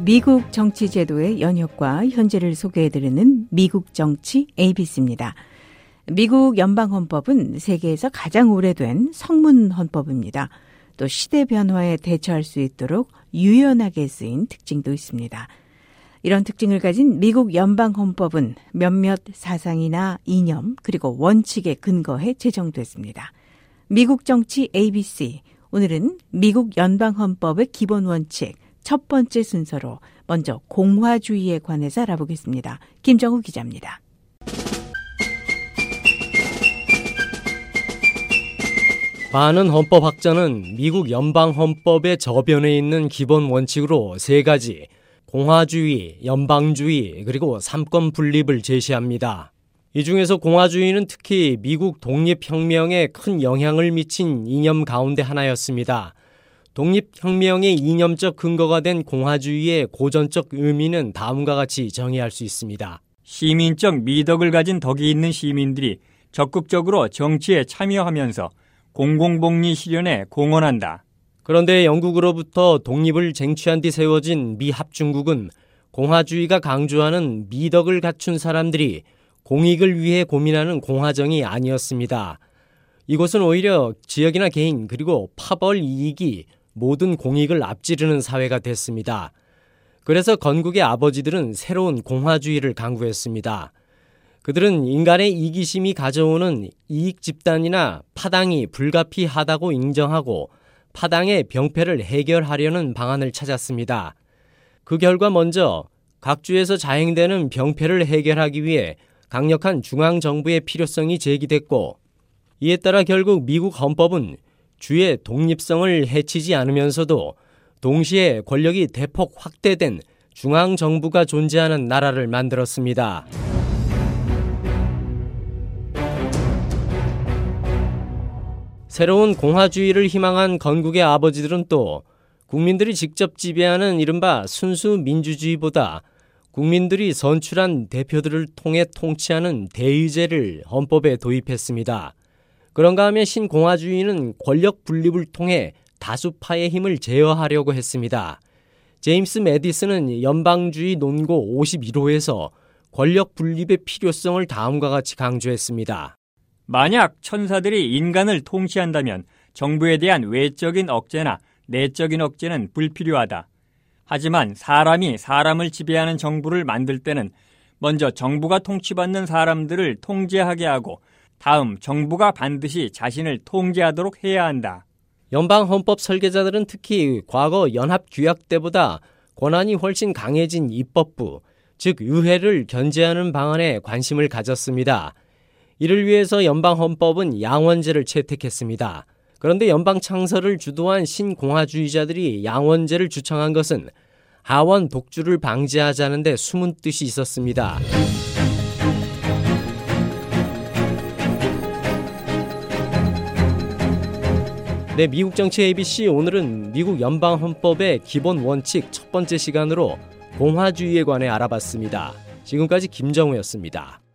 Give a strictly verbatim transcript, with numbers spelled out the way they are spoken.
미국 정치 제도의 연혁과 현재를 소개해드리는 미국 정치 에이비씨입니다. 미국 연방헌법은 세계에서 가장 오래된 성문 헌법입니다. 또 시대 변화에 대처할 수 있도록 유연하게 쓰인 특징도 있습니다. 이런 특징을 가진 미국 연방헌법은 몇몇 사상이나 이념 그리고 원칙에 근거해 제정됐습니다. 미국 정치 에이비씨, 오늘은 미국 연방헌법의 기본 원칙 첫 번째 순서로 먼저 공화주의에 관해서 알아보겠습니다. 김정우 기자입니다. 많은 헌법학자는 미국 연방헌법의 저변에 있는 기본 원칙으로 세 가지, 공화주의, 연방주의, 그리고 삼권 분립을 제시합니다. 이 중에서 공화주의는 특히 미국 독립혁명에 큰 영향을 미친 이념 가운데 하나였습니다. 독립혁명의 이념적 근거가 된 공화주의의 고전적 의미는 다음과 같이 정의할 수 있습니다. 시민적 미덕을 가진 덕이 있는 시민들이 적극적으로 정치에 참여하면서 공공복리 실현에 공헌한다. 그런데 영국으로부터 독립을 쟁취한 뒤 세워진 미 합중국은 공화주의가 강조하는 미덕을 갖춘 사람들이 공익을 위해 고민하는 공화정이 아니었습니다. 이곳은 오히려 지역이나 개인 그리고 파벌 이익이 모든 공익을 앞지르는 사회가 됐습니다. 그래서 건국의 아버지들은 새로운 공화주의를 강구했습니다. 그들은 인간의 이기심이 가져오는 이익 집단이나 파당이 불가피하다고 인정하고 파당의 병폐를 해결하려는 방안을 찾았습니다. 그 결과 먼저 각 주에서 자행되는 병폐를 해결하기 위해 강력한 중앙정부의 필요성이 제기됐고, 이에 따라 결국 미국 헌법은 주의 독립성을 해치지 않으면서도 동시에 권력이 대폭 확대된 중앙정부가 존재하는 나라를 만들었습니다. 새로운 공화주의를 희망한 건국의 아버지들은 또 국민들이 직접 지배하는 이른바 순수 민주주의보다 국민들이 선출한 대표들을 통해 통치하는 대의제를 헌법에 도입했습니다. 그런가 하면 신공화주의는 권력 분립을 통해 다수파의 힘을 제어하려고 했습니다. 제임스 매디슨은 연방주의 논고 오십일 호에서 권력 분립의 필요성을 다음과 같이 강조했습니다. 만약 천사들이 인간을 통치한다면 정부에 대한 외적인 억제나 내적인 억제는 불필요하다. 하지만 사람이 사람을 지배하는 정부를 만들 때는 먼저 정부가 통치받는 사람들을 통제하게 하고 다음 정부가 반드시 자신을 통제하도록 해야 한다. 연방헌법 설계자들은 특히 과거 연합규약 때보다 권한이 훨씬 강해진 입법부, 즉 의회를 견제하는 방안에 관심을 가졌습니다. 이를 위해서 연방헌법은 양원제를 채택했습니다. 그런데 연방 창설을 주도한 신공화주의자들이 양원제를 주창한 것은 하원 독주를 방지하자는 데 숨은 뜻이 있었습니다. 네, 미국 정치 에이비씨, 오늘은 미국 연방헌법의 기본 원칙 첫 번째 시간으로 공화주의에 관해 알아봤습니다. 지금까지 김정우였습니다.